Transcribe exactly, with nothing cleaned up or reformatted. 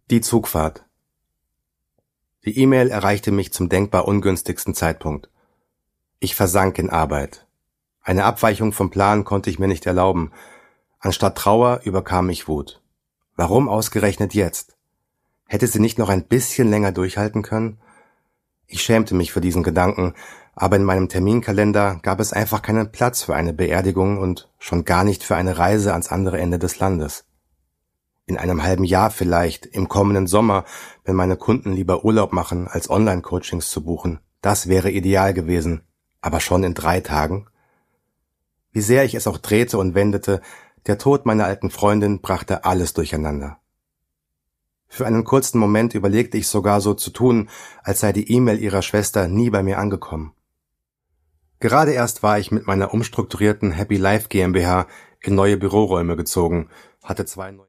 Die Zugfahrt. Die E-Mail erreichte mich zum denkbar ungünstigsten Zeitpunkt. Ich versank in Arbeit. Eine Abweichung vom Plan konnte ich mir nicht erlauben. Anstatt Trauer überkam mich Wut. Warum ausgerechnet jetzt? Hätte sie nicht noch ein bisschen länger durchhalten können? Ich schämte mich für diesen Gedanken, aber in meinem Terminkalender gab es einfach keinen Platz für eine Beerdigung und schon gar nicht für eine Reise ans andere Ende des Landes. In einem halben Jahr vielleicht, im kommenden Sommer, wenn meine Kunden lieber Urlaub machen, als Online-Coachings zu buchen. Das wäre ideal gewesen. Aber schon in drei Tagen? Wie sehr ich es auch drehte und wendete, der Tod meiner alten Freundin brachte alles durcheinander. Für einen kurzen Moment überlegte ich sogar so zu tun, als sei die E-Mail ihrer Schwester nie bei mir angekommen. Gerade erst war ich mit meiner umstrukturierten Happy Life GmbH in neue Büroräume gezogen, hatte zwei neue